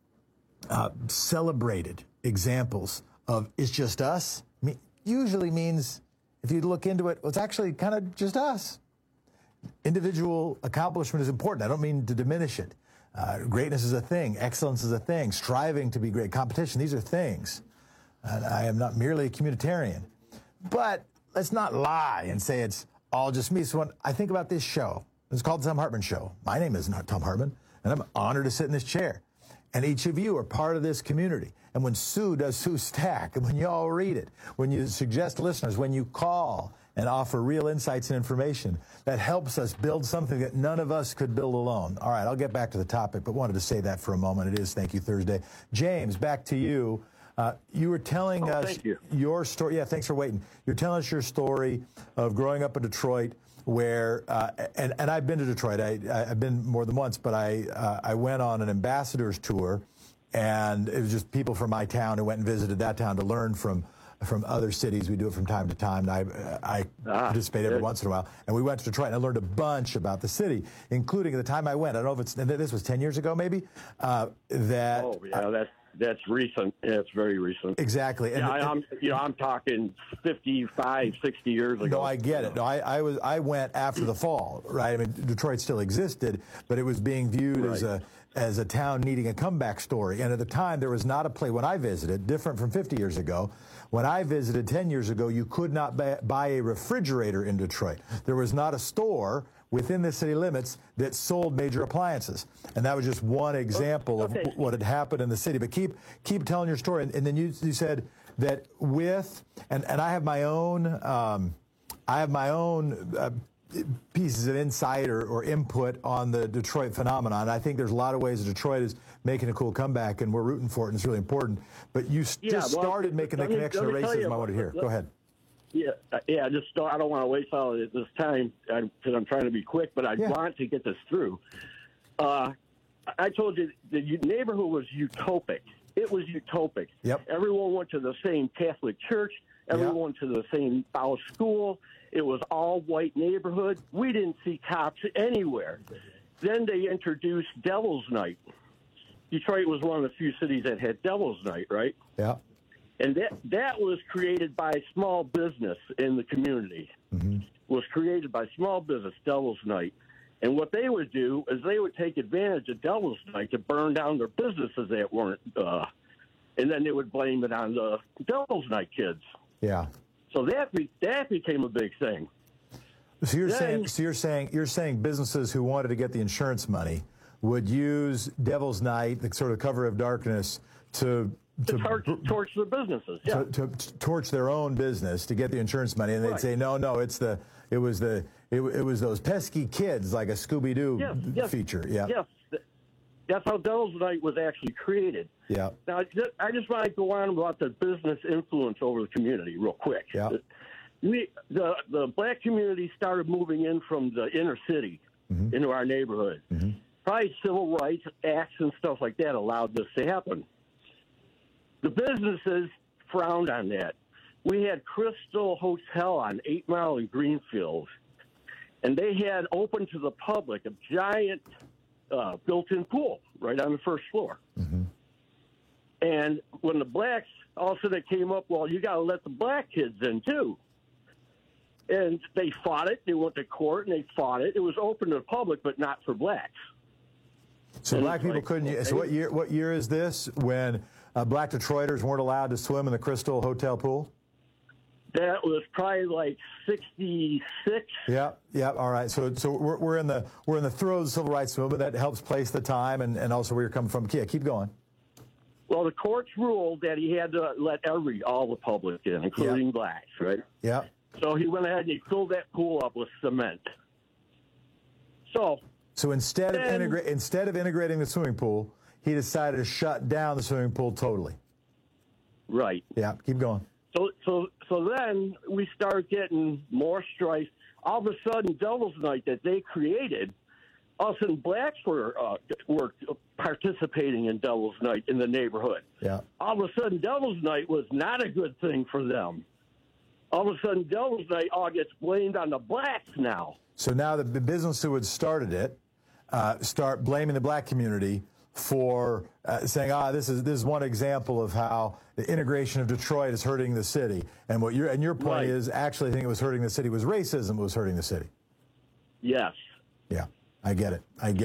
celebrated examples of "it's just us" usually means, if you look into it, well, it's actually kind of just us. Individual accomplishment is important. I don't mean to diminish it. Greatness is a thing. Excellence is a thing. Striving to be great. Competition, these are things. And I am not merely a communitarian. But let's not lie and say it's all just me. So when I think about this show, it's called The Thom Hartmann Show. My name is not Thom Hartmann, and I'm honored to sit in this chair. And each of you are part of this community. And when Sue does Sue Stack, and when you all read it, when you suggest listeners, when you call and offer real insights and information, that helps us build something that none of us could build alone. All right, I'll get back to the topic, but wanted to say that for a moment. It is Thank You Thursday. James, back to you. You were telling us your story. Yeah, thanks for waiting. You're telling us your story of growing up in Detroit, where, and I've been to Detroit. I've been more than once, but I went on an ambassador's tour, and it was just people from my town who went and visited that town to learn from other cities. We do it from time to time. I participate every once in a while. And we went to Detroit, and I learned a bunch about the city, including the time I went. I don't know if this was 10 years ago, maybe. Oh, yeah, that's recent. Yeah, it's very recent. Exactly. And, I'm talking 55, 60 years ago. No, I get it. No, I went after the fall, right? I mean, Detroit still existed, but it was being viewed as a town needing a comeback story. And at the time, there was not a place, when I visited, different from 50 years ago, when I visited 10 years ago, you could not buy a refrigerator in Detroit. There was not a store within the city limits that sold major appliances. And that was just one example of what had happened in the city. But keep telling your story. And then you said that and I have my own, pieces of insight or input on the Detroit phenomenon. I think there's a lot of ways that Detroit is making a cool comeback, and we're rooting for it, and it's really important. But you just started making the connection to racism. I want to hear. Go ahead. Yeah. I don't want to waste all of this time because I'm trying to be quick, but I want to get this through. I told you the neighborhood was utopic. It was utopic. Yep. Everyone went to the same Catholic church. Everyone went to the same school. It was all white neighborhood. We didn't see cops anywhere. Then they introduced Devil's Night. Detroit was one of the few cities that had Devil's Night, right? Yeah. And that was created by small business in the community. Mm-hmm. Was created by small business, Devil's Night. And what they would do is they would take advantage of Devil's Night to burn down their businesses that weren't, and then they would blame it on the Devil's Night kids. Yeah. So that became a big thing. So you're saying businesses who wanted to get the insurance money would use Devil's Night, the sort of cover of darkness, to torch their businesses, to torch their own business to get the insurance money, and they'd say, no, it was those pesky kids, like a Scooby-Doo feature. Yeah. Yes, That's how Devil's Night was actually created. Yeah. Now, I just want to go on about the business influence over the community real quick. Yeah. The black community started moving in from the inner city into our neighborhood. Probably civil rights acts and stuff like that allowed this to happen. The businesses frowned on that. We had Crystal Hotel on 8 Mile in Greenfield, and they had open to the public a giant built-in pool right on the first floor. And when the blacks, all of a sudden it came up, well, you got to let the black kids in too. And they fought it. They went to court and they fought it. It was open to the public, but not for blacks. So black people couldn't. So what year is this when black Detroiters weren't allowed to swim in the Crystal Hotel pool? That was probably like 66. Yeah. All right. So we're in the throes of the civil rights movement. That helps place the time and also where you're coming from. Yeah, keep going. Well, the courts ruled that he had to let all the public in, including blacks, right? Yeah. So he went ahead and he filled that pool up with cement. So instead of integrating the swimming pool, he decided to shut down the swimming pool totally. Right. Yeah. Keep going. So then we started getting more strife. All of a sudden, Devil's Night that they created, all of a sudden blacks were participating in Devil's Night in the neighborhood. Yeah. All of a sudden, Devil's Night was not a good thing for them. All of a sudden, Devil's Night all gets blamed on the blacks now. So now the business who had started it start blaming the black community for saying, this is one example of how the integration of Detroit is hurting the city. And your point is actually I think it was hurting the city was racism was hurting the city. Yes. Yeah, I get it.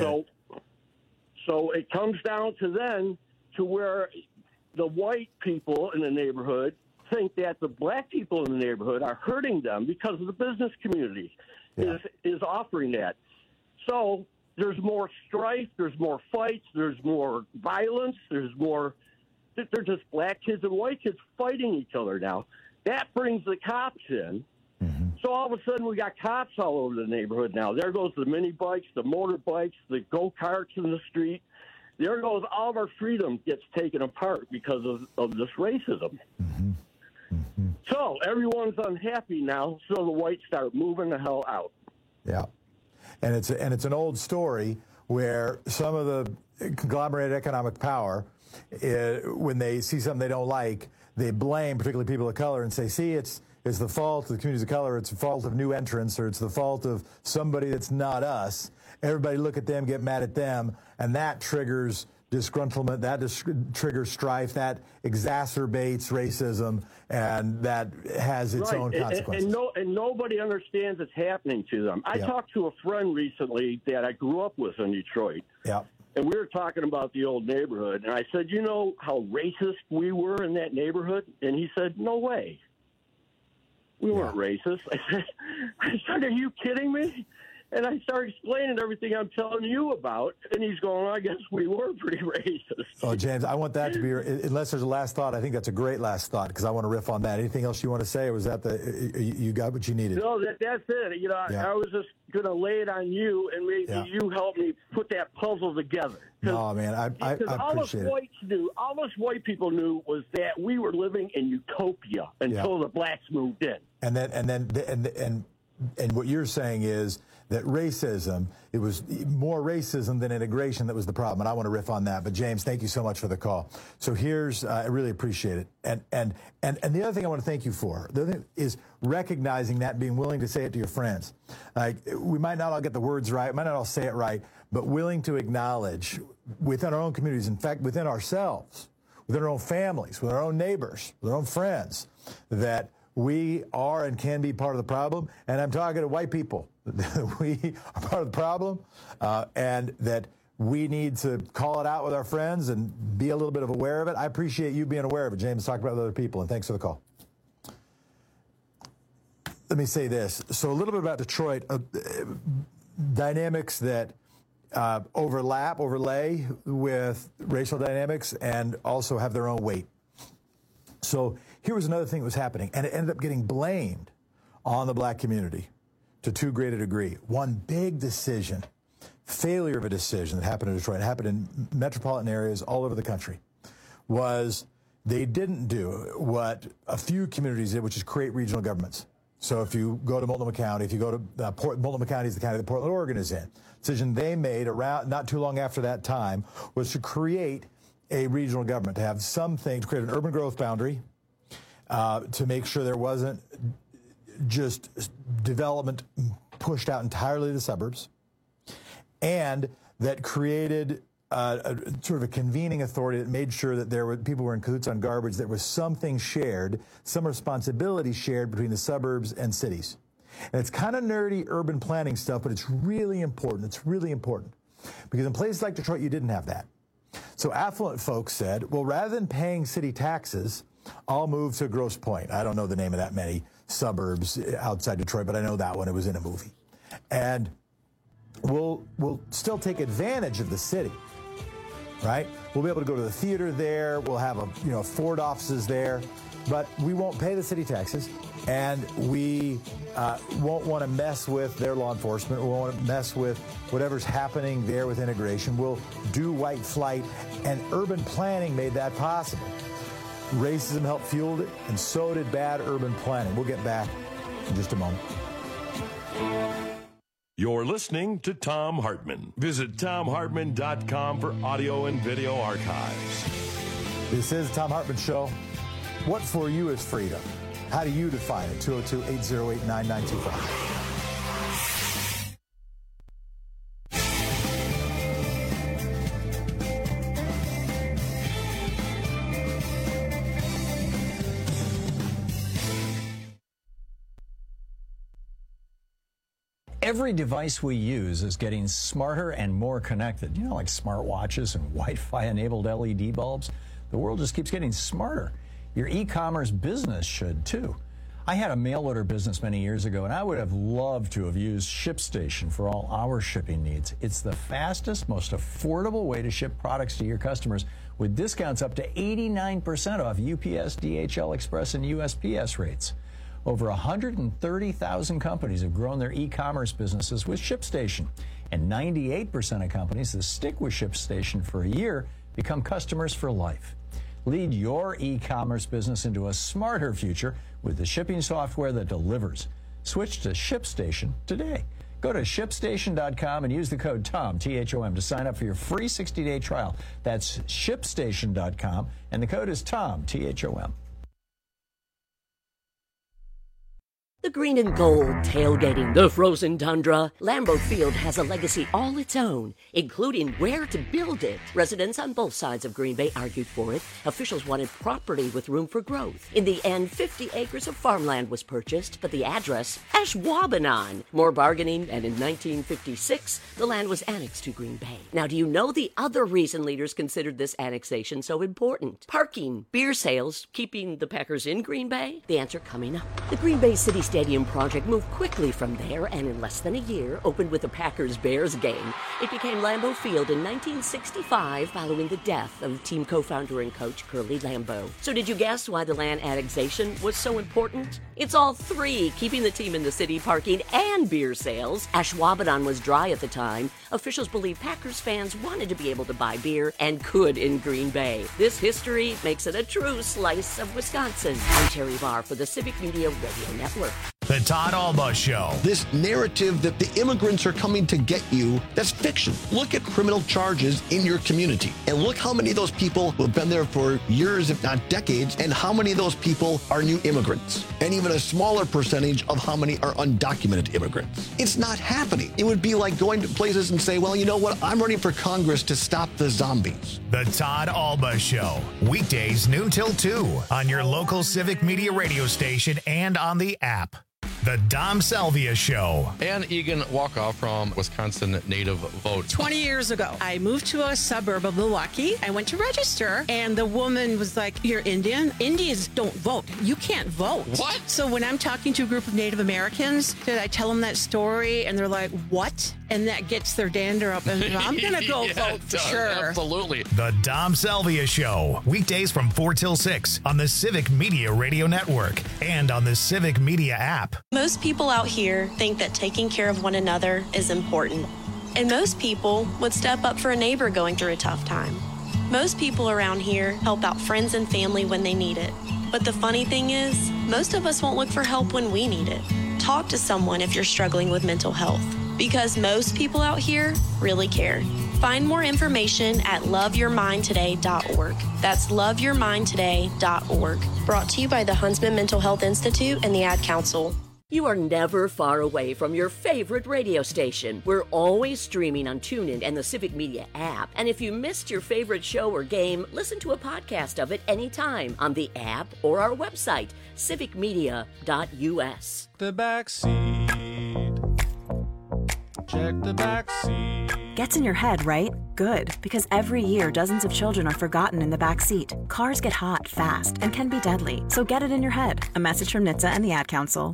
So it comes down to where the white people in the neighborhood think that the black people in the neighborhood are hurting them because of the business community is offering that. So there's more strife, there's more fights, there's more violence, they're just black kids and white kids fighting each other now. That brings the cops in. So all of a sudden we got cops all over the neighborhood now. There goes the mini bikes, the motorbikes, the go-karts in the street. There goes all of our freedom gets taken apart because of this racism. So everyone's unhappy now, so the whites start moving the hell out. Yeah. And it's an old story where some of the conglomerated economic power, when they see something they don't like, they blame particularly people of color and say, see, it's the fault of the communities of color, it's the fault of new entrants, or it's the fault of somebody that's not us. Everybody look at them, get mad at them, and that triggers disgruntlement, that triggers strife, that exacerbates racism, and that has its own consequences. And nobody understands it's happening to them. I talked to a friend recently that I grew up with in Detroit. Yeah. And we were talking about the old neighborhood, and I said, you know how racist we were in that neighborhood? And he said, no way. We weren't racist. I said, are you kidding me? And I started explaining everything I'm telling you about, and he's going, I guess we were pretty racist. Oh, James, I want that to be, unless there's a last thought, I think that's a great last thought, because I want to riff on that. Anything else you want to say, or was that you got what you needed? No, that's it. You know, I was just going to lay it on you, and maybe you help me put that puzzle together. No, man, I appreciate it. All us white people knew was that we were living in utopia until the blacks moved in. And what you're saying is that racism, it was more racism than integration that was the problem. And I want to riff on that. But James, thank you so much for the call. So here's, I really appreciate it. And the other thing I want to thank you for, the other thing is recognizing that, being willing to say it to your friends. Like, we might not all get the words right, might not all say it right, but willing to acknowledge within our own communities, in fact, within ourselves, within our own families, with our own neighbors, with our own friends, that we are and can be part of the problem. And I'm talking to white people. We are part of the problem, and that we need to call it out with our friends and be a little bit aware of it. I appreciate you being aware of it, James, talking about other people, and thanks for the call. Let me say this. So a little bit about Detroit, dynamics that overlay with racial dynamics and also have their own weight. So here was another thing that was happening, and it ended up getting blamed on the black community to too great a degree. One big decision failure of a decision that happened in Detroit, and happened in metropolitan areas all over the country, was they didn't do what a few communities did, which is create regional governments. So if you go to Multnomah County, if you go to Multnomah County is the county that Portland, Oregon is in. The decision they made around not too long after that time was to create a regional government, to have something, to create an urban growth boundary, to make sure there wasn't just development pushed out entirely to the suburbs, and that created sort of a convening authority that made sure that people were in cahoots on garbage, there was something shared, some responsibility shared between the suburbs and cities. And it's kind of nerdy urban planning stuff, but it's really important. It's really important. Because in places like Detroit, you didn't have that. So affluent folks said, well, rather than paying city taxes, I'll move to Grosse Pointe. I don't know the name of that many suburbs outside Detroit, but I know that one. It was in a movie. And we'll still take advantage of the city. Right? We'll be able to go to the theater there. We'll have Ford offices there, but we won't pay the city taxes, and we won't want to mess with their law enforcement. We won't want to mess with whatever's happening there with integration. We'll do white flight, and urban planning made that possible. Racism helped fuel it, and so did bad urban planning. We'll get back in just a moment. You're listening to Thom Hartmann. Visit ThomHartmann.com for audio and video archives. This is the Thom Hartmann Show. What for you is freedom? How do you define it? 202-808-9925. Every device we use is getting smarter and more connected. You know, like smartwatches and Wi-Fi enabled LED bulbs. The world just keeps getting smarter. Your e-commerce business should too. I had a mail order business many years ago, and I would have loved to have used ShipStation for all our shipping needs. It's the fastest, most affordable way to ship products to your customers, with discounts up to 89% off UPS, DHL Express, and USPS rates. Over 130,000 companies have grown their e-commerce businesses with ShipStation, and 98% of companies that stick with ShipStation for a year become customers for life. Lead your e-commerce business into a smarter future with the shipping software that delivers. Switch to ShipStation today. Go to ShipStation.com and use the code THOM, T-H-O-M, to sign up for your free 60-day trial. That's ShipStation.com, and the code is THOM, T-H-O-M. The green and gold tailgating the frozen tundra. Lambeau Field has a legacy all its own, including where to build it. Residents on both sides of Green Bay argued for it. Officials wanted property with room for growth. In the end, 50 acres of farmland was purchased, but the address, Ashwaubenon. More bargaining, and in 1956, the land was annexed to Green Bay. Now, do you know the other reason leaders considered this annexation so important? Parking, beer sales, keeping the Packers in Green Bay? The answer coming up. The Green Bay City Stadium project moved quickly from there, and in less than a year opened with a Packers-Bears game. It became Lambeau Field in 1965 following the death of team co-founder and coach Curly Lambeau. So did you guess why the land annexation was so important? It's all three: keeping the team in the city, parking, and beer sales. Ashwaubenon was dry at the time. Officials believe Packers fans wanted to be able to buy beer and could in Green Bay. This history makes it a true slice of Wisconsin. I'm Terry Barr for the Civic Media Radio Network. The Todd Alba Show. This narrative that the immigrants are coming to get you, that's fiction. Look at criminal charges in your community, and look how many of those people who have been there for years, if not decades, and how many of those people are new immigrants, and even a smaller percentage of how many are undocumented immigrants. It's not happening. It would be like going to places and say, well, you know what? I'm running for Congress to stop the zombies. The Todd Alba Show. Weekdays noon till 2 on your local Civic Media radio station and on the app. The Dom Salvia Show. Ann Egan Walkoff from Wisconsin Native Vote. 20 years ago, I moved to a suburb of Milwaukee. I went to register, and the woman was like, "You're Indian? Indians don't vote. You can't vote." What? So when I'm talking to a group of Native Americans, I tell them that story, and they're like, "What?" And that gets their dander up, and I'm going to go vote for sure. Absolutely. The Dom Salvia Show. Weekdays from 4 till 6 on the Civic Media Radio Network and on the Civic Media app. Most people out here think that taking care of one another is important. And most people would step up for a neighbor going through a tough time. Most people around here help out friends and family when they need it. But the funny thing is, most of us won't look for help when we need it. Talk to someone if you're struggling with mental health, because most people out here really care. Find more information at loveyourmindtoday.org. That's loveyourmindtoday.org. Brought to you by the Huntsman Mental Health Institute and the Ad Council. You are never far away from your favorite radio station. We're always streaming on TuneIn and the Civic Media app. And if you missed your favorite show or game, listen to a podcast of it anytime on the app or our website, civicmedia.us. The back seat. Check the back seat. Gets in your head, right? Good, because every year dozens of children are forgotten in the back seat. Cars get hot fast and can be deadly, so get it in your head. A message from NHTSA and the Ad Council.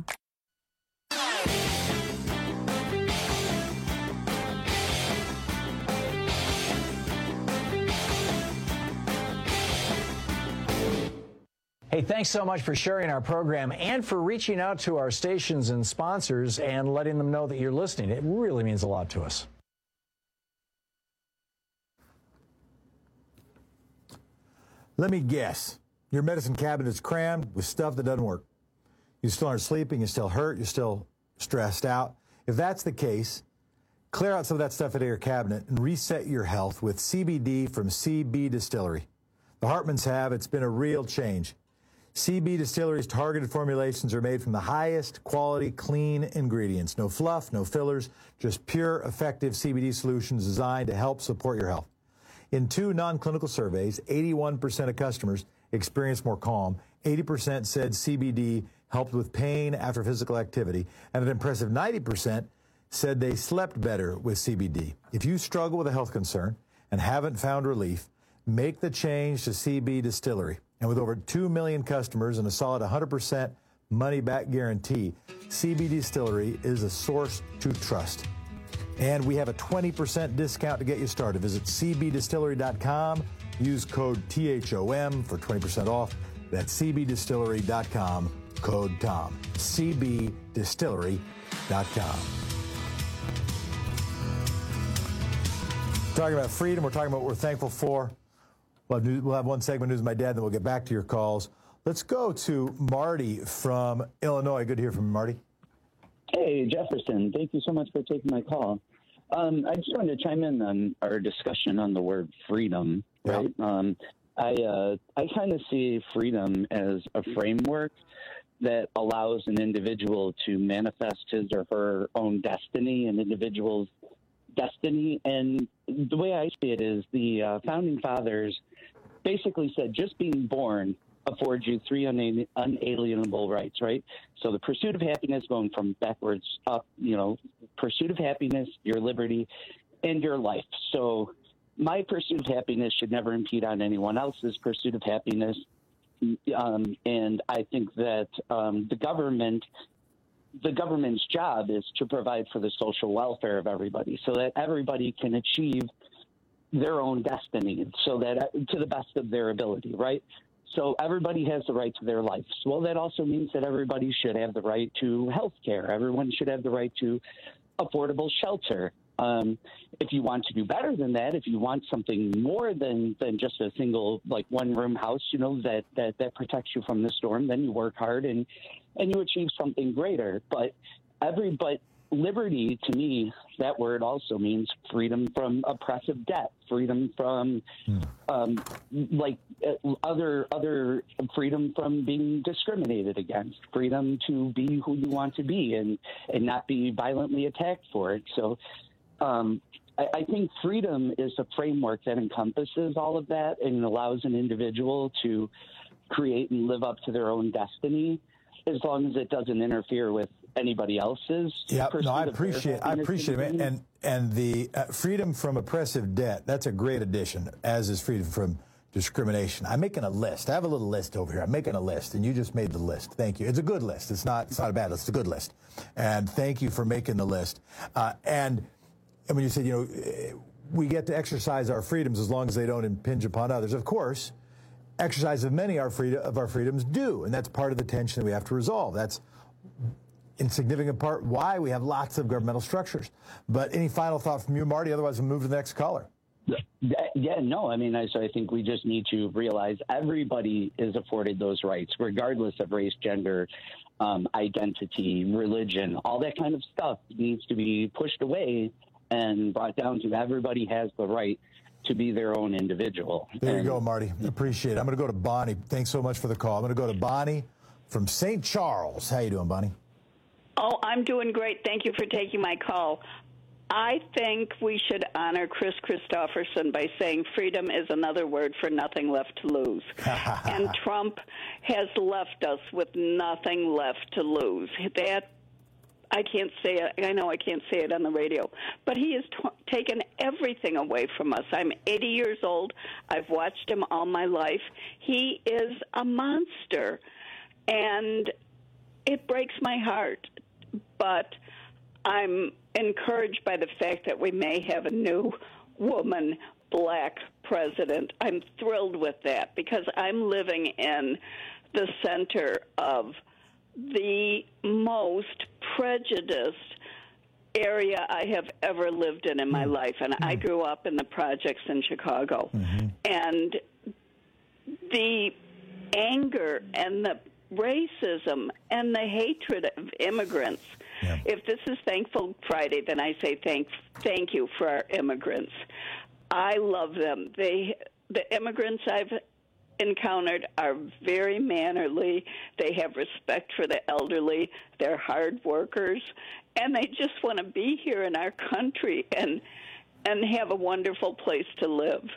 Hey, thanks so much for sharing our program and for reaching out to our stations and sponsors and letting them know that you're listening. It really means a lot to us. Let me guess. Your medicine cabinet is crammed with stuff that doesn't work. You still aren't sleeping, you're still hurt, you're still stressed out. If that's the case, clear out some of that stuff out of your cabinet and reset your health with CBD from CB Distillery. The Hartmans have. It's been a real change. CB Distillery's targeted formulations are made from the highest quality, clean ingredients. No fluff, no fillers, just pure, effective CBD solutions designed to help support your health. In 2 non-clinical surveys, 81% of customers experienced more calm. 80% said CBD helped with pain after physical activity. And an impressive 90% said they slept better with CBD. If you struggle with a health concern and haven't found relief, make the change to CB Distillery. And with over 2 million customers and a solid 100% money-back guarantee, CB Distillery is a source to trust. And we have a 20% discount to get you started. Visit cbdistillery.com. Use code THOM for 20% off. That's cbdistillery.com, code TOM. cbdistillery.com. Talking about freedom, we're talking about what we're thankful for. We'll have one segment, News of My Dad, then we'll get back to your calls. Let's go to Marty from Illinois. Good to hear from you, Marty. Hey, Jefferson. Thank you so much for taking my call. I just wanted to chime in on our discussion on the word freedom, right? I kind of see freedom as a framework that allows an individual to manifest his or her own destiny, an individual's destiny. And the way I see it is the founding fathers basically said just being born affords you 3 unalienable rights, right? So the pursuit of happiness, going from backwards up, pursuit of happiness, your liberty, and your life. So my pursuit of happiness should never impede on anyone else's pursuit of happiness. And I think that the government's job is to provide for the social welfare of everybody so that everybody can achieve their own destiny, so that to the best of their ability, right? So everybody has the right to their life. Well, that also means that everybody should have the right to health care. Everyone should have the right to affordable shelter. If you want to do better than that, if you want something more than just a single, one-room house, that protects you from the storm, then you work hard and you achieve something greater. But liberty, to me, that word also means freedom from oppressive debt, freedom from other freedom from being discriminated against, freedom to be who you want to be and not be violently attacked for it. So I think freedom is a framework that encompasses all of that and allows an individual to create and live up to their own destiny, as long as it doesn't interfere with anybody else's. Yeah, no, I appreciate it. And the freedom from oppressive debt, that's a great addition, as is freedom from discrimination. I'm making a list. I have a little list over here. I'm making a list, and you just made the list. Thank you. It's a good list. It's not a bad list. It's a good list. And thank you for making the list. And when you said, we get to exercise our freedoms as long as they don't impinge upon others. Of course, exercise of many of our freedoms do, and that's part of the tension that we have to resolve. in significant part why we have lots of governmental structures. But any final thought from you, Marty? Otherwise, we'll move to the next caller. No. I mean, I think we just need to realize everybody is afforded those rights, regardless of race, gender, identity, religion. All that kind of stuff needs to be pushed away and brought down to everybody has the right to be their own individual. There you go, Marty. Appreciate it. I'm going to go to Bonnie. Thanks so much for the call. I'm going to go to Bonnie from St. Charles. How you doing, Bonnie? Oh, I'm doing great. Thank you for taking my call. I think we should honor Chris Christopherson by saying freedom is another word for nothing left to lose. And Trump has left us with nothing left to lose. That I can't say it. I know I can't say it on the radio, but he has taken everything away from us. I'm 80 years old. I've watched him all my life. He is a monster, and it breaks my heart. But I'm encouraged by the fact that we may have a new woman black president. I'm thrilled with that because I'm living in the center of the most prejudiced area I have ever lived in my life. And I grew up in the projects in Chicago. And the anger and the racism and the hatred of immigrants. If this is Thankful Friday, then I say thank you for our immigrants. I love them. The immigrants I've encountered are very mannerly. They have respect for the elderly. They're hard workers, and they just want to be here in our country and have a wonderful place to live.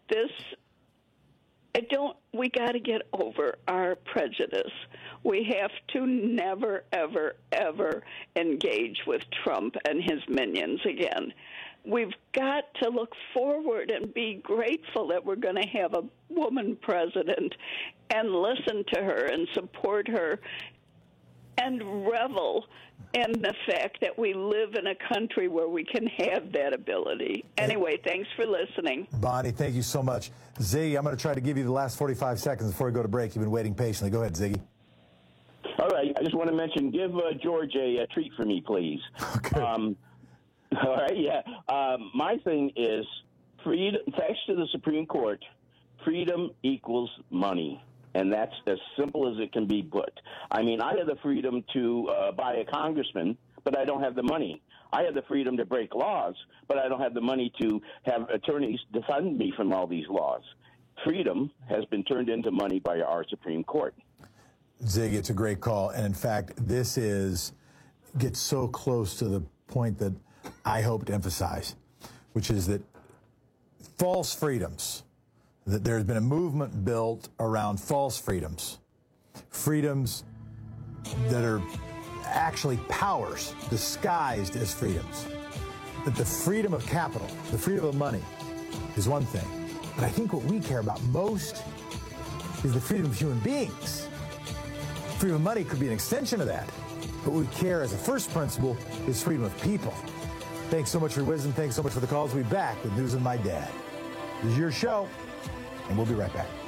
We got to get over our prejudice. We have to never, ever, ever engage with Trump and his minions again. We've got to look forward and be grateful that we're going to have a woman president and listen to her and support her and revel in the fact that we live in a country where we can have that ability. Anyway, thanks for listening. Bonnie, thank you so much. Ziggy, I'm going to try to give you the last 45 seconds before we go to break. You've been waiting patiently. Go ahead, Ziggy. All right. I just want to mention, give George a treat for me, please. Okay. All right, yeah. My thing is, freedom. Thanks to the Supreme Court, freedom equals money. And that's as simple as it can be put. I mean, I have the freedom to buy a congressman, but I don't have the money. I have the freedom to break laws, but I don't have the money to have attorneys defend me from all these laws. Freedom has been turned into money by our Supreme Court. Zig, it's a great call. And in fact, this gets so close to the point that I hope to emphasize, which is that false freedoms, that there's been a movement built around false freedoms, freedoms that are actually powers disguised as freedoms. That the freedom of capital, the freedom of money is one thing. But I think what we care about most is the freedom of human beings. Freedom of money could be an extension of that. But what we care as a first principle is freedom of people. Thanks so much for your wisdom. Thanks so much for the calls. We'll be back with News of My Dad. This is your show, and we'll be right back.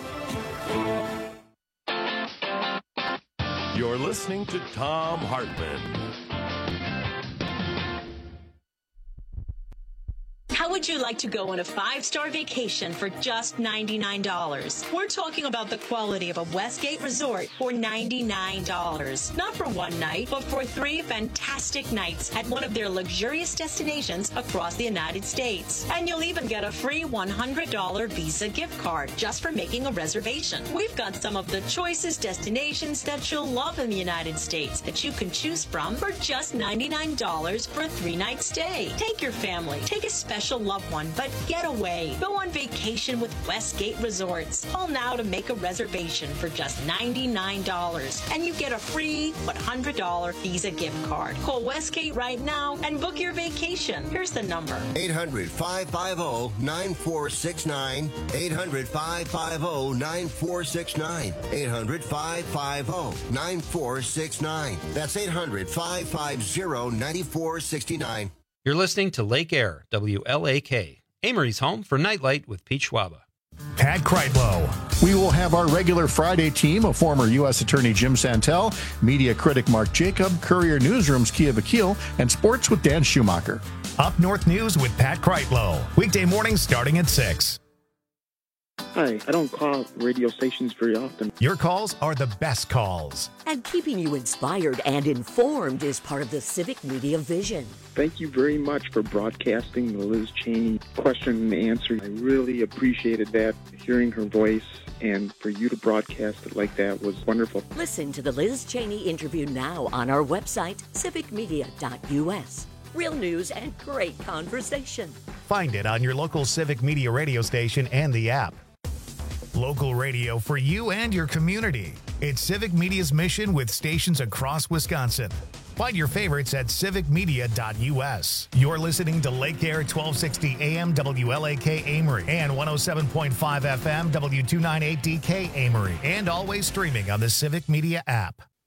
You're listening to Thom Hartmann. How would you like to go on a 5-star vacation for just $99? We're talking about the quality of a Westgate resort for $99. Not for one night, but for 3 fantastic nights at one of their luxurious destinations across the United States. And you'll even get a free $100 Visa gift card just for making a reservation. We've got some of the choicest destinations that you'll love in the United States that you can choose from for just $99 for a 3-night stay. Take your family, take a special loved one, but get away. Go on vacation with Westgate Resorts. Call now to make a reservation for just $99, and you get a free $100 Visa gift card. Call Westgate right now and book your vacation. Here's the number: 800-550-9469. 800-550-9469. 800-550-9469. That's 800-550-9469. You're listening to Lake Air, WLAK, Amory's home for Nightlight with Pete Schwaba. Pat Kreitlow. We will have our regular Friday team of former U.S. Attorney Jim Santel, media critic Mark Jacob, Courier Newsroom's Kia Vakil, and Sports with Dan Schumacher. Up North News with Pat Kreitlow. Weekday mornings starting at 6. Hi, I don't call radio stations very often. Your calls are the best calls. And keeping you inspired and informed is part of the Civic Media vision. Thank you very much for broadcasting the Liz Cheney question and answer. I really appreciated that, hearing her voice, and for you to broadcast it like that was wonderful. Listen to the Liz Cheney interview now on our website, civicmedia.us. Real news and great conversation. Find it on your local Civic Media radio station and the app. Local radio for you and your community. It's Civic Media's mission with stations across Wisconsin. Find your favorites at civicmedia.us. You're listening to Lake Air 1260 AM WLAK Amory and 107.5 FM W298DK Amory, and always streaming on the Civic Media app.